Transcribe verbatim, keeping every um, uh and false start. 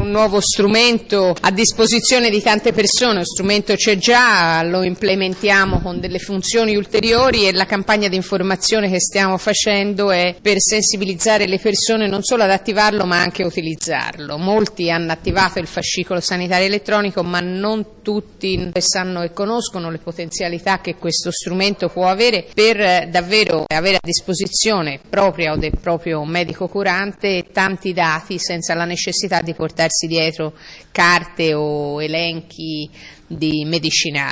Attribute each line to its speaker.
Speaker 1: un nuovo strumento a disposizione di tante persone, lo strumento c'è già, lo implementiamo con delle funzioni ulteriori e la campagna di informazione che stiamo facendo è per sensibilizzare le persone non solo ad attivarlo ma anche a utilizzarlo. Molti hanno attivato il fascicolo sanitario elettronico ma non tutti sanno e conoscono le potenzialità che questo strumento può avere per davvero avere a disposizione propria o del proprio medico curante tanti dati senza la necessità di portarsi dietro carte o elenchi di medicinali.